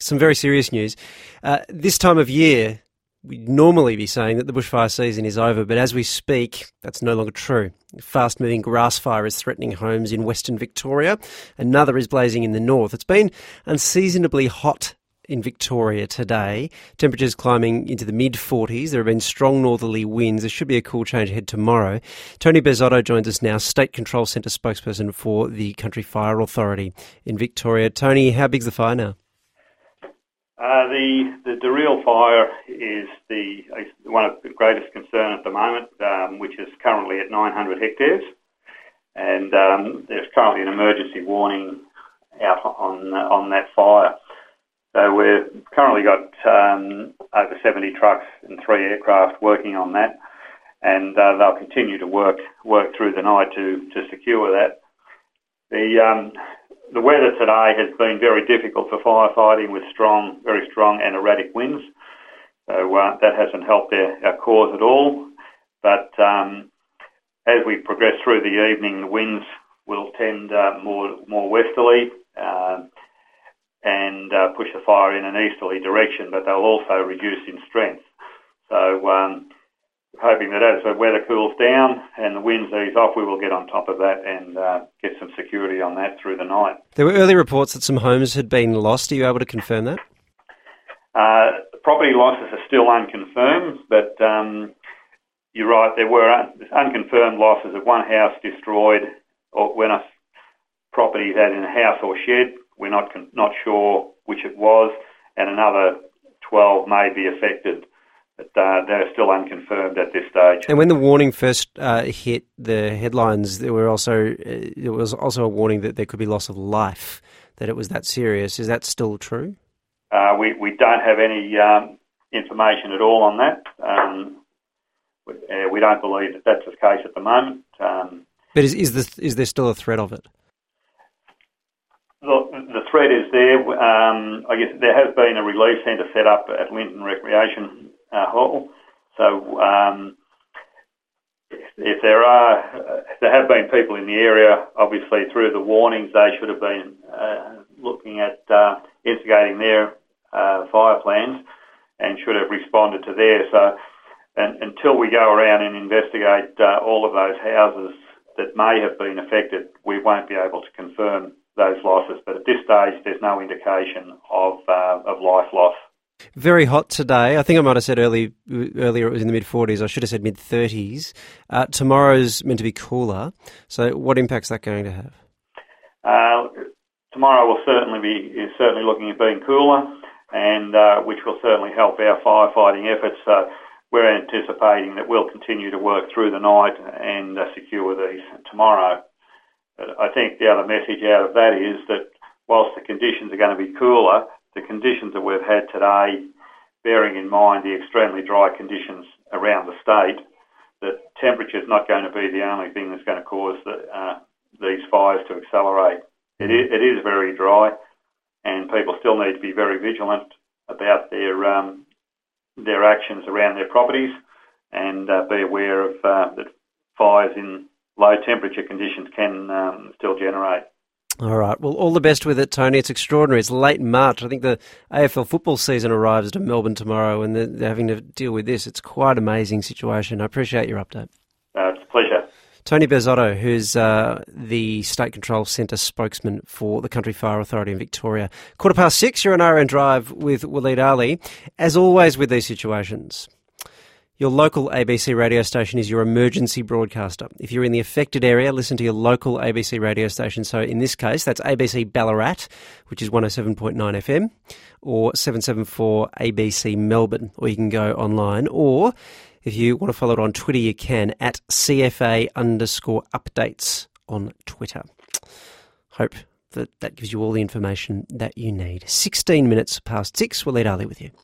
some very serious news. This time of year, we'd normally be saying that the bushfire season is over, but as we speak, that's no longer true. A fast-moving grass fire is threatening homes in Western Victoria. Another is blazing in the north. It's been unseasonably hot in Victoria today. Temperatures climbing into the mid-40s. There have been strong northerly winds. There should be a cool change ahead tomorrow. Tony Bezzotto joins us now, State Control Centre spokesperson for the Country Fire Authority in Victoria. Tony, how big's the fire now? The real fire is one of the greatest concern at the moment, which is currently at 900 hectares. And there's currently an emergency warning out on that fire. So we've currently got over 70 trucks and 3 aircraft working on that, and they'll continue to work through the night to secure that. The weather today has been very difficult for firefighting with very strong and erratic winds, so that hasn't helped our cause at all. But as we progress through the evening, the winds will tend more westerly, and push the fire in an easterly direction, but they'll also reduce in strength. So hoping that as the weather cools down and the winds ease off, we will get on top of that and get some security on that through the night. There were early reports that some homes had been lost. Are you able to confirm that? Property losses are still unconfirmed, but you're right, there were unconfirmed losses of one house destroyed, or when a property is in a house or shed. We're not sure which it was, and another 12 may be affected, but they're still unconfirmed at this stage. And when the warning first hit the headlines, there was also a warning that there could be loss of life, that it was that serious. Is that still true? We don't have any information at all on that. We don't believe that that's the case at the moment. But is there still a threat of it? The threat is there. I guess there has been a relief centre set up at Linton Recreation Hall. So if there have been people in the area, obviously through the warnings, they should have been looking at instigating their fire plans and should have responded to theirs. So until we go around and investigate all of those houses that may have been affected, we won't be able to confirm those losses, but at this stage there's no indication of life loss. Very hot today. I think I might have said earlier it was in the mid-40s. I should have said mid-30s. Tomorrow's meant to be cooler. So what impact's that going to have? Tomorrow will is certainly looking at being cooler, and which will certainly help our firefighting efforts. We're anticipating that we'll continue to work through the night and secure these tomorrow. But I think the other message out of that is that whilst the conditions are going to be cooler, the conditions that we've had today, bearing in mind the extremely dry conditions around the state, that temperature is not going to be the only thing that's going to cause these fires to accelerate. It is very dry, and people still need to be very vigilant about their actions around their properties, and be aware of that fires in low temperature conditions can still generate. All right. Well, all the best with it, Tony. It's extraordinary. It's late March. I think the AFL football season arrives to Melbourne tomorrow, and they're having to deal with this. It's quite an amazing situation. I appreciate your update. It's a pleasure. Tony Bezzotto, who's the State Control Centre spokesman for the Country Fire Authority in Victoria. 6:15, you're on RN Drive with Waleed Ali. As always with these situations, your local ABC radio station is your emergency broadcaster. If you're in the affected area, listen to your local ABC radio station. So in this case, that's ABC Ballarat, which is 107.9 FM, or 774 ABC Melbourne, or you can go online. Or if you want to follow it on Twitter, you can, at CFA_updates on Twitter. Hope that gives you all the information that you need. 16 minutes past 6, Waleed Ali with you.